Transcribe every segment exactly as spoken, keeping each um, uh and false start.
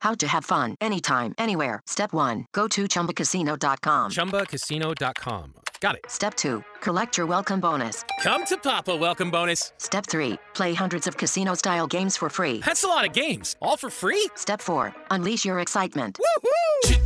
How to have fun anytime, anywhere. Step one. Go to chumba casino dot com. chumba casino dot com. Got it. Step two. Collect your welcome bonus. Come to Papa welcome bonus. Step three. Play hundreds of casino-style games for free. That's a lot of games. All for free? Step four. Unleash your excitement. Woohoo!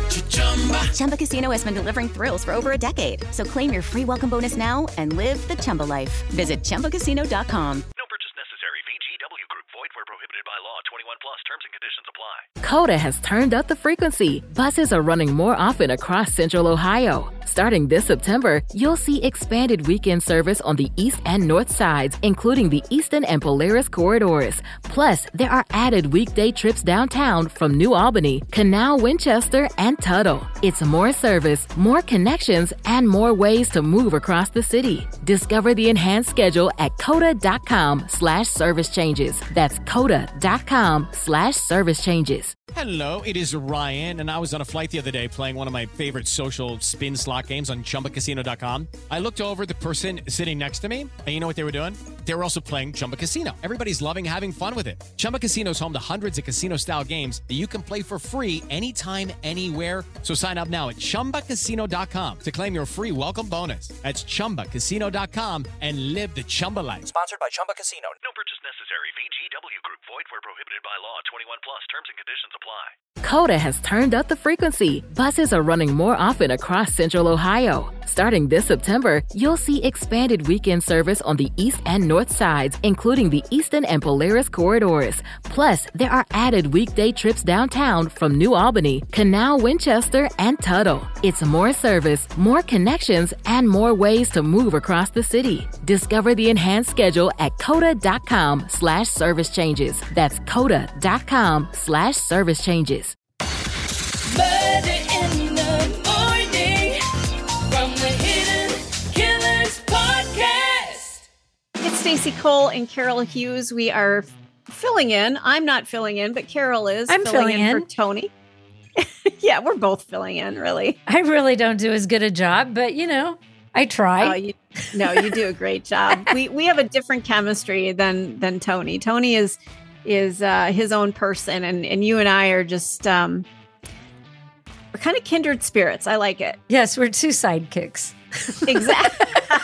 Chumba Casino has been delivering thrills for over a decade. So claim your free welcome bonus now and live the Chumba life. Visit chumba casino dot com. No purchase necessary. V G W Group. Void where prohibited by law. twenty-one plus. Terms and conditions apply. Coda has turned up the frequency. Buses are running more often across Central Ohio. Starting this September, you'll see expanded weekend service on the east and north sides, including the Eastern and Polaris corridors. Plus, there are added weekday trips downtown from New Albany, Canal, Winchester, and Tuttle. It's more service, more connections, and more ways to move across the city. Discover the enhanced schedule at coda.com slash service changes. That's coda.com slash service changes. Hello, it is Ryan, and I was on a flight the other day playing one of my favorite social spin slot games on chumba casino dot com. I looked over at the person sitting next to me, and you know what they were doing? They were also playing Chumba Casino. Everybody's loving having fun with it. Chumba Casino is home to hundreds of casino-style games that you can play for free anytime, anywhere. So sign up now at chumba casino dot com to claim your free welcome bonus. That's chumba casino dot com and live the Chumba life. Sponsored by Chumba Casino. No purchase necessary. V G W Group. Void where prohibited by law. twenty-one plus. Terms and conditions apply. Coda has turned up the frequency. Buses are running more often across Central Ohio. Starting this September, you'll see expanded weekend service on the east and north sides, including the Eastern and Polaris corridors. Plus, there are added weekday trips downtown from New Albany, Canal, Winchester, and Tuttle. It's more service, more connections, and more ways to move across the city. Discover the enhanced schedule at coda.com slash service changes. That's coda.com slash service changes. Murder in the morning from the Hidden Killers podcast. It's Stacey Cole and Carol Hughes. We are filling in. I'm not filling in, but Carol is I'm filling, filling in, in for Tony. Yeah, we're both filling in, really. I really don't do as good a job, but you know, I try. Oh, you, no, you do a great job. we we have a different chemistry than than Tony. Tony is is uh, his own person, and and you and I are just um, we're kind of kindred spirits. I like it. Yes, we're two sidekicks. Exactly.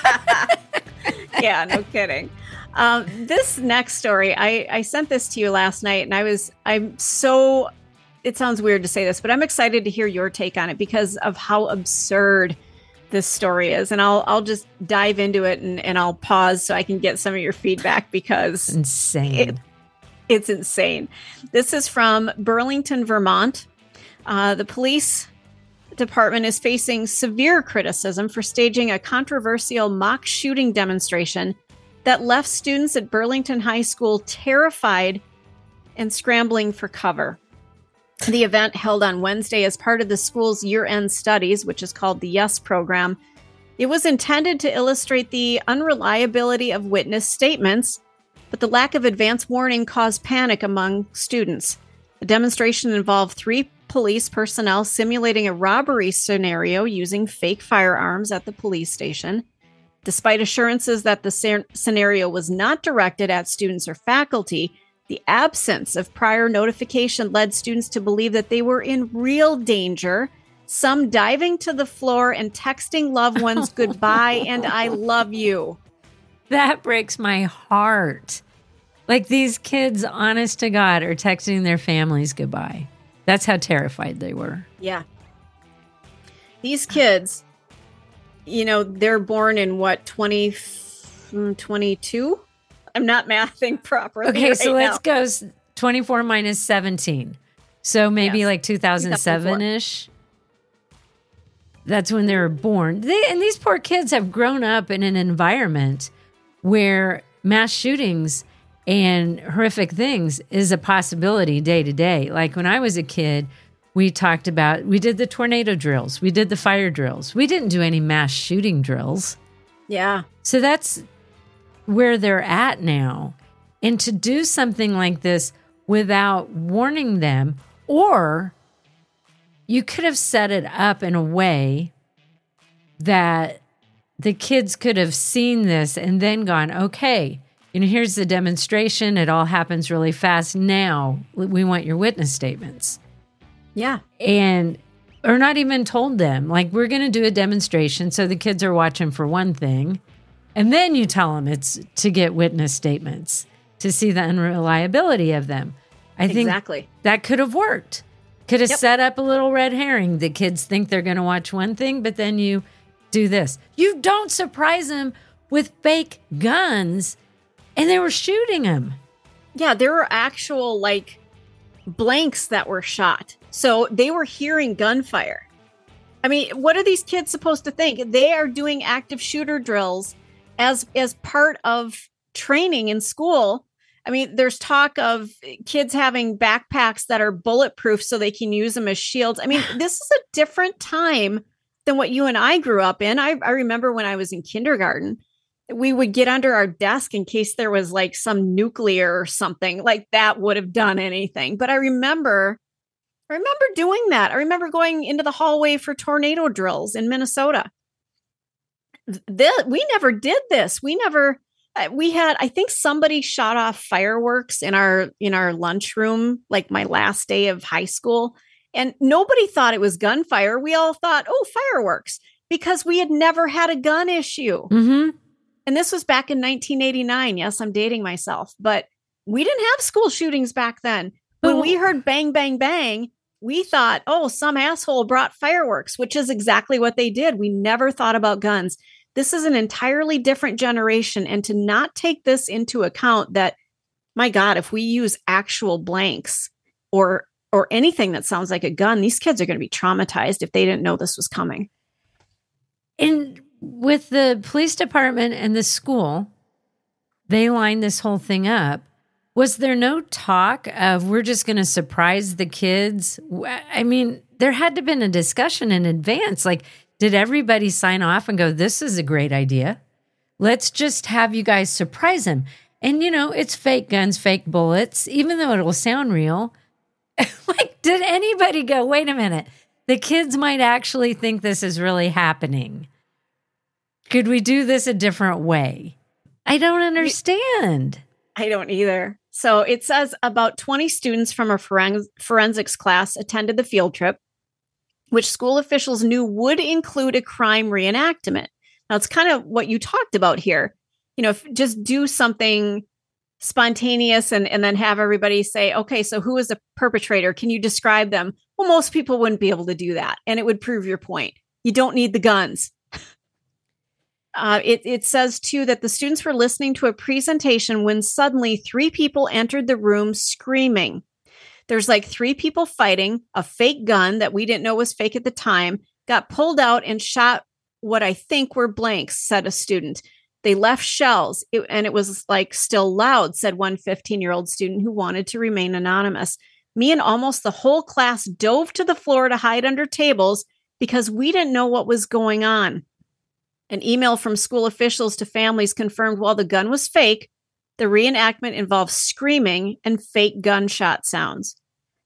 Yeah, no kidding. Um, this next story, I, I sent this to you last night, and I was, I'm so, it sounds weird to say this, but I'm excited to hear your take on it because of how absurd this story is. And I'll, I'll just dive into it and, and I'll pause so I can get some of your feedback because insane. It, it's insane. This is from Burlington, Vermont. Uh, the police department is facing severe criticism for staging a controversial mock shooting demonstration that left students at Burlington High School terrified and scrambling for cover. The event, held on Wednesday as part of the school's year-end studies, which is called the YES program, it was intended to illustrate the unreliability of witness statements, but the lack of advance warning caused panic among students. The demonstration involved three police personnel simulating a robbery scenario using fake firearms at the police station. Despite assurances that the scenario was not directed at students or faculty, the absence of prior notification led students to believe that they were in real danger, some diving to the floor and texting loved ones goodbye and I love you. That breaks my heart. Like these kids, honest to God, are texting their families goodbye. That's how terrified they were. Yeah. These kids, you know, they're born in what, twenty twenty-two? I'm not mathing properly. Okay, right so let's now. go twenty-four minus seventeen. So maybe Yes. like two thousand seven-ish. That's when they were born. They, and these poor kids have grown up in an environment where mass shootings and horrific things is a possibility day to day. Like when I was a kid, we talked about, we did the tornado drills. We did the fire drills. We didn't do any mass shooting drills. Yeah. So that's where they're at now. And to do something like this without warning them, or you could have set it up in a way that the kids could have seen this and then gone, okay, you know, here's the demonstration. It all happens really fast. Now we want your witness statements. Yeah. And, or not even told them, like, we're going to do a demonstration. So the kids are watching for one thing. And then you tell them it's to get witness statements to see the unreliability of them. I think exactly. that could have worked. Could have Yep. set up a little red herring. The kids think they're going to watch one thing, but then you do this. You don't surprise them with fake guns, and they were shooting them. Yeah, there were actual like blanks that were shot. So they were hearing gunfire. I mean, what are these kids supposed to think? They are doing active shooter drills as as part of training in school. I mean, there's talk of kids having backpacks that are bulletproof so they can use them as shields. I mean, this is a different time than what you and I grew up in. I, I remember when I was in kindergarten, we would get under our desk in case there was like some nuclear or something like that would have done anything. But I remember, I remember doing that. I remember going into the hallway for tornado drills in Minnesota. Th- we never did this. We never... We had, I think somebody shot off fireworks in our in our lunchroom, like my last day of high school. And nobody thought it was gunfire. We all thought, oh, fireworks, because we had never had a gun issue. Mm-hmm. And this was back in nineteen eighty-nine. Yes, I'm dating myself, but we didn't have school shootings back then. When Oh. we heard bang, bang, bang, we thought, oh, some asshole brought fireworks, which is exactly what they did. We never thought about guns. This is an entirely different generation. And to not take this into account that, my God, if we use actual blanks or or anything that sounds like a gun, these kids are going to be traumatized if they didn't know this was coming. And with the police department and the school, they lined this whole thing up. Was there no talk of we're just going to surprise the kids? I mean, there had to have been a discussion in advance. Like, did everybody sign off and go, this is a great idea? Let's just have you guys surprise them. And, you know, it's fake guns, fake bullets, even though it will sound real. Like, did anybody go, wait a minute, the kids might actually think this is really happening? Could we do this a different way? I don't understand. I don't either. So it says about twenty students from a forens- forensics class attended the field trip, which school officials knew would include a crime reenactment. Now, it's kind of what you talked about here. You know, if, just do something spontaneous and, and then have everybody say, okay, so who is the perpetrator? Can you describe them? Well, most people wouldn't be able to do that. And it would prove your point. You don't need the guns. Uh, it, it says, too, that the students were listening to a presentation when suddenly three people entered the room screaming. There's like three people fighting. A fake gun that we didn't know was fake at the time got pulled out and shot what I think were blanks, said a student. They left shells, it, and it was like still loud, said one fifteen-year-old student who wanted to remain anonymous. Me and almost the whole class dove to the floor to hide under tables because we didn't know what was going on. An email from school officials to families confirmed while the gun was fake, the reenactment involved screaming and fake gunshot sounds.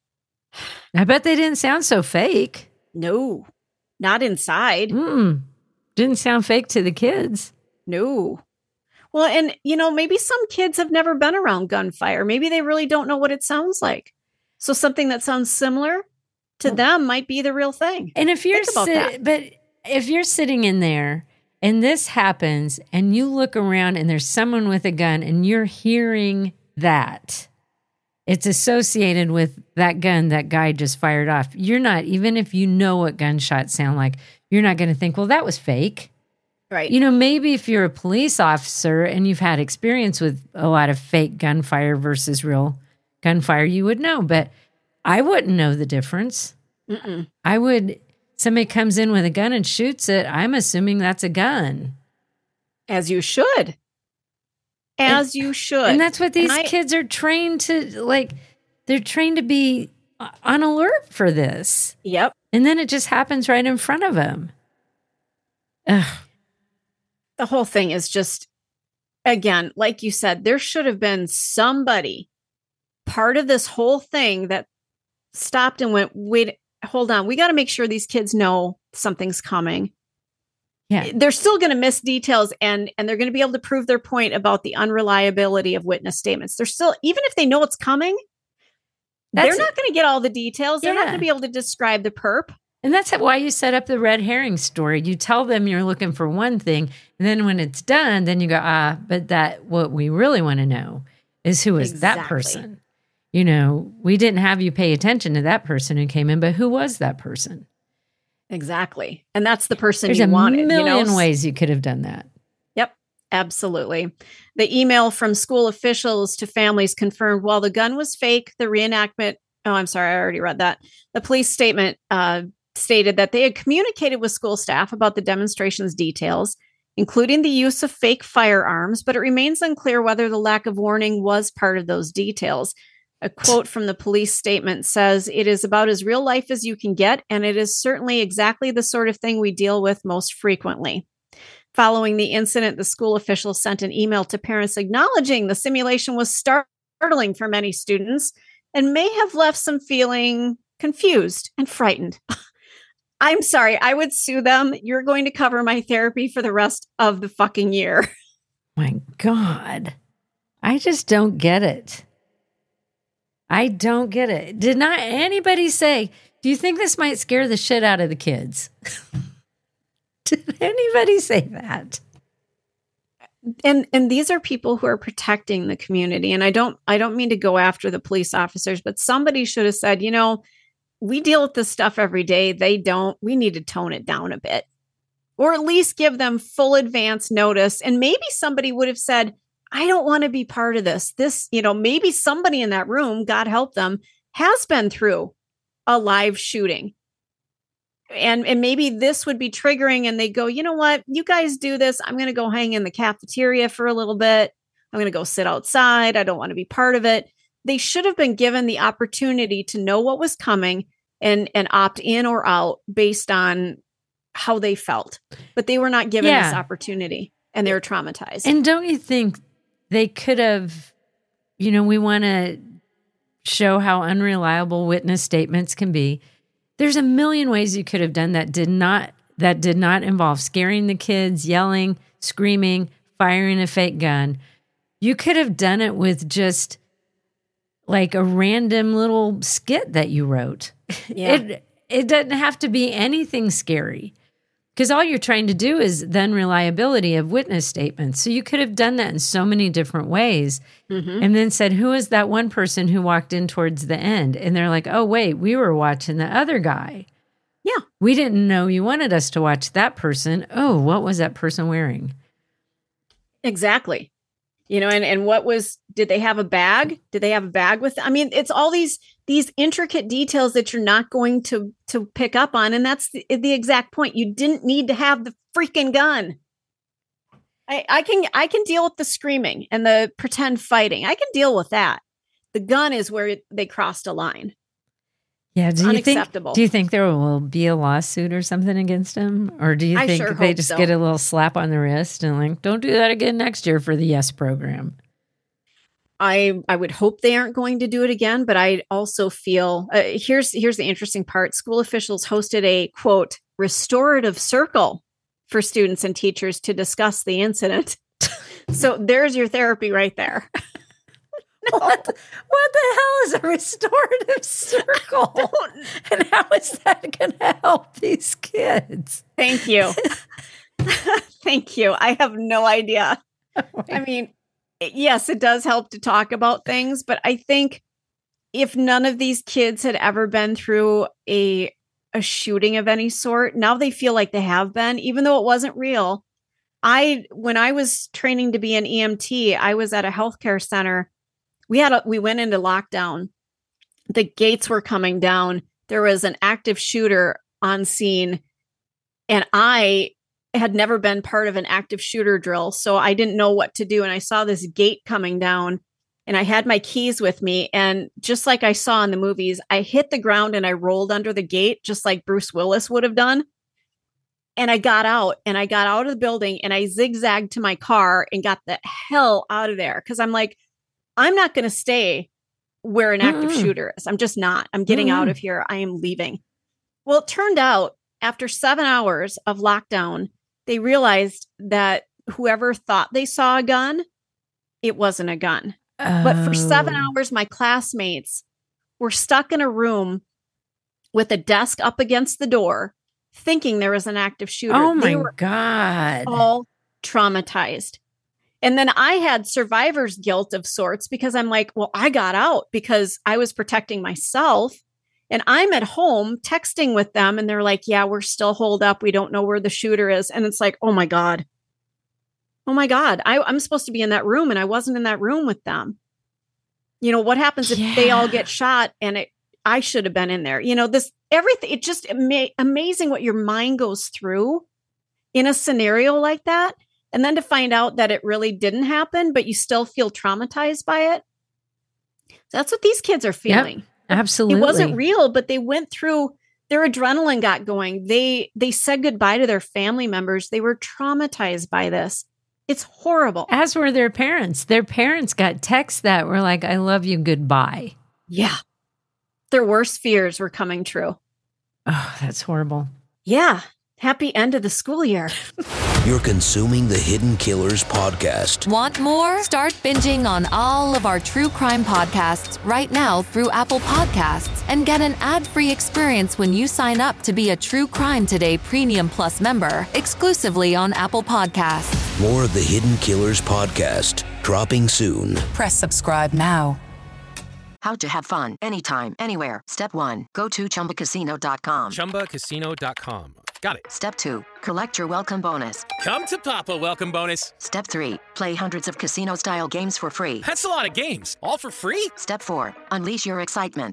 I bet they didn't sound so fake. No, not inside. Mm, didn't sound fake to the kids. No. Well, and, you know, maybe some kids have never been around gunfire. Maybe they really don't know what it sounds like. So something that sounds similar to well, them might be the real thing. And if you're Think about sit- that. But if you're sitting in there and this happens and you look around and there's someone with a gun and you're hearing that, it's associated with that gun that guy just fired off. You're not, even if you know what gunshots sound like, you're not going to think, well, that was fake. Right. You know, maybe if you're a police officer and you've had experience with a lot of fake gunfire versus real gunfire, you would know. But I wouldn't know the difference. Mm-mm. I would, somebody comes in with a gun and shoots it, I'm assuming that's a gun. As you should. As and, you should. And that's what these I, kids are trained to, like, they're trained to be on alert for this. Yep. And then it just happens right in front of them. Ugh. The whole thing is just, again, like you said, there should have been somebody part of this whole thing that stopped and went, wait, hold on. We got to make sure these kids know something's coming. Yeah. they're still going to miss details, and and they're going to be able to prove their point about the unreliability of witness statements. They're still, even if they know it's coming, That's they're not going to get all the details. They're not Yeah. going to be able to describe the perp. And that's why you set up the red herring story. You tell them you're looking for one thing, and then when it's done, then you go, ah, but that what we really want to know is who is that Exactly. person. You know, we didn't have you pay attention to that person who came in, but who was that person? Exactly. And that's the person There's you a wanted. million you know? ways you could have done that. Yep, absolutely. The email from school officials to families confirmed while the gun was fake, the reenactment. Oh, I'm sorry. I already read that. The police statement uh, stated that they had communicated with school staff about the demonstration's details, including the use of fake firearms, but it remains unclear whether the lack of warning was part of those details. A quote from the police statement says, "It is about as real life as you can get, and it is certainly exactly the sort of thing we deal with most frequently." Following the incident, the school officials sent an email to parents acknowledging the simulation was startling for many students and may have left some feeling confused and frightened. I'm sorry, I would sue them. You're going to cover my therapy for the rest of the fucking year. My God. I just don't get it. I don't get it. Did not anybody say, do you think this might scare the shit out of the kids? Did anybody say that? And and these are people who are protecting the community. And I don't I don't mean to go after the police officers, but somebody should have said, you know, we deal with this stuff every day. They don't. We need to tone it down a bit, or at least give them full advance notice. And maybe somebody would have said, I don't want to be part of this. This, you know, maybe somebody in that room, God help them, has been through a live shooting. And, and maybe this would be triggering, and they go, you know what, you guys do this. I'm going to go hang in the cafeteria for a little bit. I'm going to go sit outside. I don't want to be part of it. They should have been given the opportunity to know what was coming and, and opt in or out based on how they felt. But they were not given Yeah. this opportunity, and they were traumatized. And don't you think they could have, you know, we want to show how unreliable witness statements can be. There's a million ways you could have done that did not that did not involve scaring the kids, yelling, screaming, firing a fake gun. You could have done it with just like a random little skit that you wrote. Yeah. It it doesn't have to be anything scary. Because all you're trying to do is the unreliability of witness statements. So you could have done that in so many different ways, Mhm. and then said, who is that one person who walked in towards the end? And they're like, oh, wait, we were watching the other guy. Yeah. We didn't know you wanted us to watch that person. Oh, what was that person wearing? Exactly. You know, and, and what was, did they have a bag? Did they have a bag with, I mean, it's all these, these intricate details that you're not going to, to pick up on. And that's the, the exact point. You didn't need to have the freaking gun. I, I can, I can deal with the screaming and the pretend fighting. I can deal with that. The gun is where they crossed a line. Yeah, do you Unacceptable. think? Do you think there will be a lawsuit or something against him, or do you I think sure they hope just so. get a little slap on the wrist and like, don't do that again next year for the Yes program? I I would hope they aren't going to do it again, but I also feel uh, here's here's the interesting part. School officials hosted a quote restorative circle for students and teachers to discuss the incident. So there's your therapy right there. No. What, what the hell is a restorative circle? And how is that going to help these kids? Thank you. Thank you. I have no idea. Oh I mean, yes, it does help to talk about things, but I think if none of these kids had ever been through a a shooting of any sort, now they feel like they have been, even though it wasn't real. I when I was training to be an E M T, I was at a healthcare center. We had a, we went into lockdown. The gates were coming down. There was an active shooter on scene, and I had never been part of an active shooter drill, so I didn't know what to do. And I saw this gate coming down, and I had my keys with me. And just like I saw in the movies, I hit the ground and I rolled under the gate, just like Bruce Willis would have done. And I got out and I got out of the building and I zigzagged to my car and got the hell out of there. Cause I'm like, I'm not going to stay where an active Mm-mm. shooter is. I'm just not. I'm getting Mm-mm. out of here. I am leaving. Well, it turned out after seven hours of lockdown, they realized that whoever thought they saw a gun, it wasn't a gun. Oh. But for seven hours, my classmates were stuck in a room with a desk up against the door, thinking there was an active shooter. Oh my they were God. all traumatized. And then I had survivor's guilt of sorts because I'm like, well, I got out because I was protecting myself. And I'm at home texting with them and they're like, yeah, we're still holed up. We don't know where the shooter is. And it's like, oh my God. Oh my God. I, I'm supposed to be in that room and I wasn't in that room with them. You know, what happens if Yeah. they all get shot and it, I should have been in there? You know, this, everything, it's just ama- amazing what your mind goes through in a scenario like that. And then to find out that it really didn't happen, but you still feel traumatized by it. That's what these kids are feeling. Yep, absolutely. It wasn't real, but they went through, their adrenaline got going. They they said goodbye to their family members. They were traumatized by this. It's horrible. As were their parents. Their parents got texts that were like, I love you, goodbye. Yeah. Their worst fears were coming true. Oh, that's horrible. Yeah. Happy end of the school year. You're consuming the Hidden Killers podcast. Want more? Start binging on all of our true crime podcasts right now through Apple Podcasts and get an ad-free experience when you sign up to be a True Crime Today Premium Plus member exclusively on Apple Podcasts. More of the Hidden Killers podcast dropping soon. Press subscribe now. How to have fun anytime, anywhere. Step one, go to chumba casino dot com. chumba casino dot com. Got it. Step two, collect your welcome bonus. Come to Papa welcome bonus. Step three, play hundreds of casino-style games for free. That's a lot of games, all for free? Step four, unleash your excitement.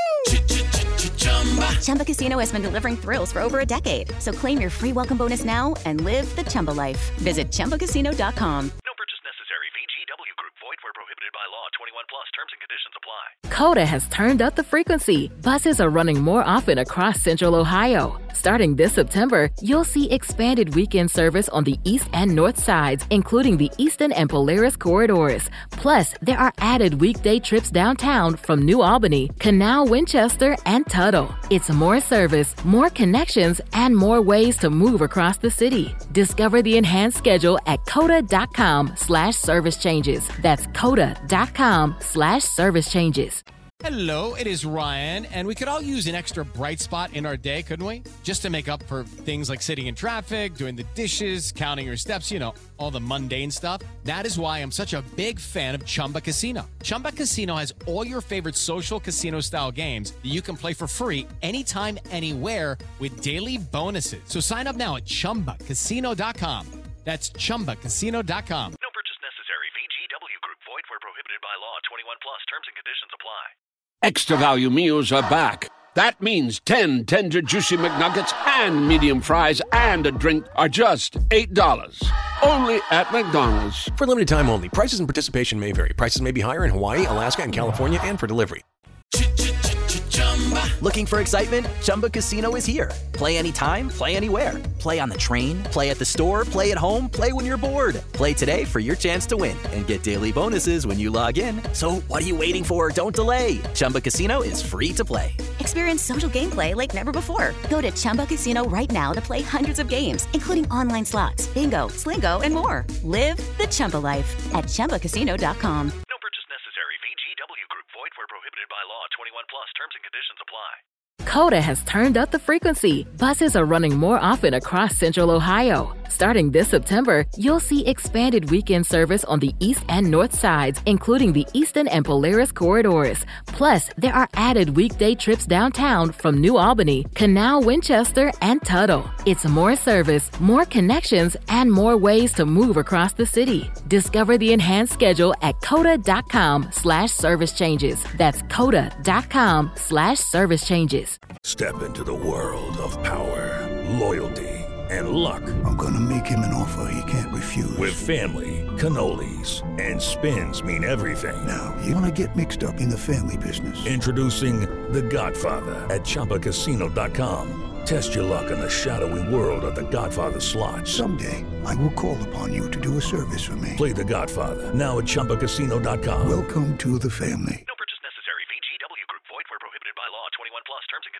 Chumba Casino has been delivering thrills for over a decade. So claim your free welcome bonus now and live the Chumba life. Visit chumba casino dot com. No purchase necessary. V G W Group. Void where prohibited by law. twenty-one plus. Terms and conditions apply. Coda has turned up the frequency. Buses are running more often across Central Ohio. Starting this September, you'll see expanded weekend service on the east and north sides, including the Eastern and Polaris corridors. Plus, there are added weekday trips downtown from New Albany, Canal, Winchester, and Tuttle. It's more service, more connections, and more ways to move across the city. Discover the enhanced schedule at coda.com slash service changes. That's coda.com slash service changes. Hello, it is Ryan, and we could all use an extra bright spot in our day, couldn't we? Just to make up for things like sitting in traffic, doing the dishes, counting your steps, you know, all the mundane stuff. That is why I'm such a big fan of Chumba Casino. Chumba Casino has all your favorite social casino-style games that you can play for free anytime, anywhere with daily bonuses. So sign up now at chumba casino dot com. That's chumba casino dot com. No purchase necessary. V G W Group. Void where prohibited by law. twenty-one plus. Terms and conditions apply. Extra value meals are back. That means ten tender, juicy McNuggets and medium fries and a drink are just eight dollars. Only at McDonald's. For limited time only. Prices and participation may vary. Prices may be higher in Hawaii, Alaska, and California, and for delivery. Looking for excitement? Chumba Casino is here. Play anytime, play anywhere. Play on the train, play at the store, play at home, play when you're bored. Play today for your chance to win and get daily bonuses when you log in. So what are you waiting for? Don't delay. Chumba Casino is free to play. Experience social gameplay like never before. Go to Chumba Casino right now to play hundreds of games, including online slots, bingo, Slingo, and more. Live the Chumba life at chumba casino dot com. No purchase necessary. V G W Group. Void where prohibited by law. twenty-one plus. Terms and conditions apply. Coda has turned up the frequency. Buses are running more often across Central Ohio. Starting this September, you'll see expanded weekend service on the east and north sides, including the Eastern and Polaris corridors. Plus, there are added weekday trips downtown from New Albany, Canal, Winchester, and Tuttle. It's more service, more connections, and more ways to move across the city. Discover the enhanced schedule at coda.com slash service changes. That's coda.com slash service changes. Step into the world of power, loyalty, and luck. I'm gonna make him an offer he can't refuse. With family, cannolis, and spins mean everything. Now, you wanna get mixed up in the family business. Introducing The Godfather at chumba casino dot com. Test your luck in the shadowy world of The Godfather slot. Someday, I will call upon you to do a service for me. Play The Godfather now at chumba casino dot com. Welcome to the family. No purchase necessary. V G W Group. Void where prohibited by law. twenty-one plus. Terms and conditions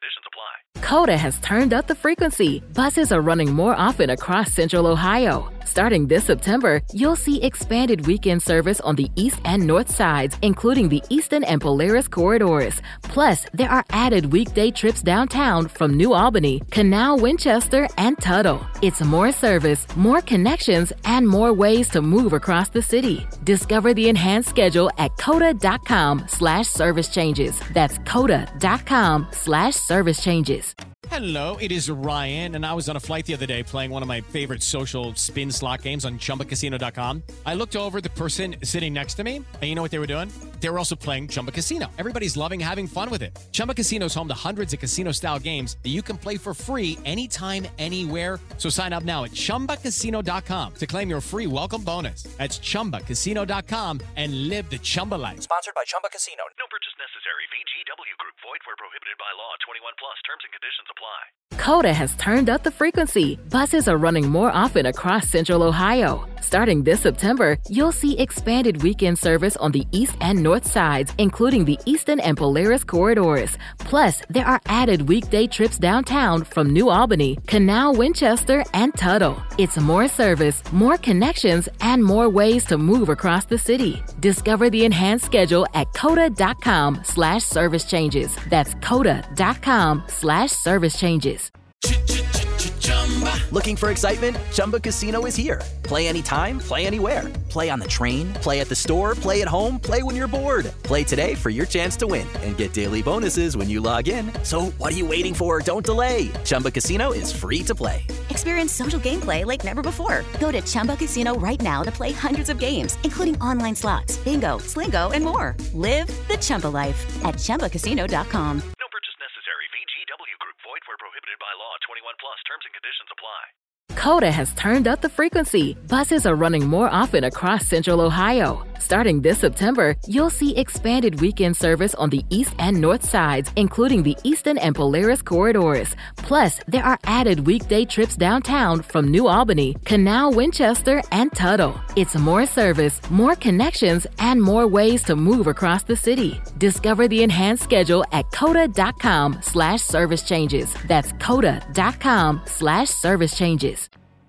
conditions apply. Coda has turned up the frequency. Buses are running more often across Central Ohio. Starting this September, you'll see expanded weekend service on the east and north sides, including the Easton and Polaris corridors. Plus, there are added weekday trips downtown from New Albany, Canal, Winchester, and Tuttle. It's more service, more connections, and more ways to move across the city. Discover the enhanced schedule at coda.com slash service changes. That's coda.com slash service changes. Hello, it is Ryan, and I was on a flight the other day playing one of my favorite social spin slot games on chumba casino dot com. I looked over at the person sitting next to me, and you know what they were doing? They were also playing Chumba Casino. Everybody's loving having fun with it. Chumba Casino is home to hundreds of casino-style games that you can play for free anytime, anywhere. So sign up now at chumba casino dot com to claim your free welcome bonus. That's chumba casino dot com and live the Chumba life. Sponsored by Chumba Casino. No purchase necessary. V G W Group. Void where prohibited by law. twenty-one plus. Terms and conditions apply. Coda has turned up the frequency. Buses are running more often across Central Ohio. Starting this September, you'll see expanded weekend service on the east and north sides, including the Easton and Polaris corridors. Plus, there are added weekday trips downtown from New Albany, Canal, Winchester, and Tuttle. It's more service, more connections, and more ways to move across the city. Discover the enhanced schedule at coda.com slash service changes. That's coda.com slash service changes. Looking for excitement? Chumba Casino is here. Play anytime, play anywhere. Play on the train, play at the store, play at home, play when you're bored. Play today for your chance to win and get daily bonuses when you log in. So what are you waiting for? Don't delay. Chumba Casino is free to play. Experience social gameplay like never before. Go to Chumba Casino right now to play hundreds of games, including online slots, bingo, Slingo, and more. Live the Chumba life at chumba casino dot com. No purchase necessary. V G W Group. Void where prohibited by law. twenty-one plus. Terms and conditions apply. Coda has turned up the frequency. Buses are running more often across Central Ohio. Starting this September, you'll see expanded weekend service on the east and north sides, including the Easton and Polaris corridors. Plus, there are added weekday trips downtown from New Albany, Canal, Winchester, and Tuttle. It's more service, more connections, and more ways to move across the city. Discover the enhanced schedule at coda.com slash service changes. That's coda.com slash service changes.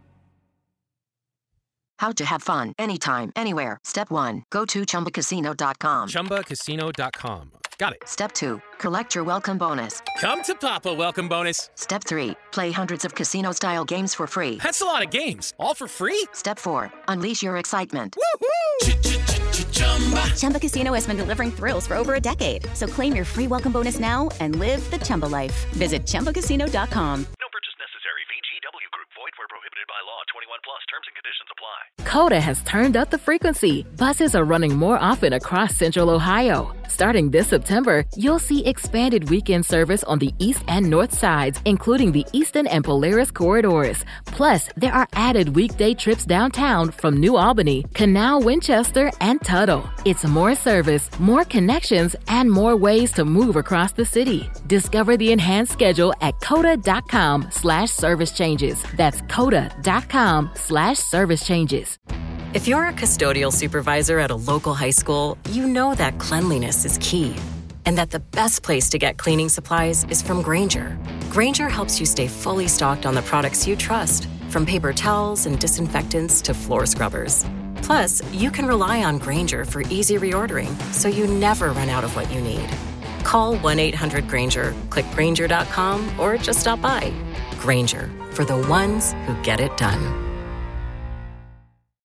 How to have fun anytime, anywhere. Step one. Go to chumba casino dot com. chumba casino dot com. Got it. Step two. Collect your welcome bonus. Come to Papa welcome bonus. Step three. Play hundreds of casino-style games for free. That's a lot of games. All for free? Step four. Unleash your excitement. Chumba Casino has been delivering thrills for over a decade. So claim your free welcome bonus now and live the Chumba life. Visit chumba casino dot com. No purchase necessary. V G W Group. Void where prohibited by law. twenty-one plus. Terms and conditions apply. Coda has turned up the frequency. Buses are running more often across Central Ohio. Starting this September, you'll see expanded weekend service on the east and north sides, including the Easton and Polaris corridors. Plus, there are added weekday trips downtown from New Albany, Canal, Winchester, and Tuttle. It's more service, more connections, and more ways to move across the city. Discover the enhanced schedule at coda.com slash service changes. That's coda.com slash service changes. If you're a custodial supervisor at a local high school, you know that cleanliness is key and that the best place to get cleaning supplies is from Grainger. Grainger helps you stay fully stocked on the products you trust, from paper towels and disinfectants to floor scrubbers. Plus, you can rely on Grainger for easy reordering so you never run out of what you need. Call one eight hundred Grainger, click Grainger dot com, or just stop by. Grainger, for the ones who get it done.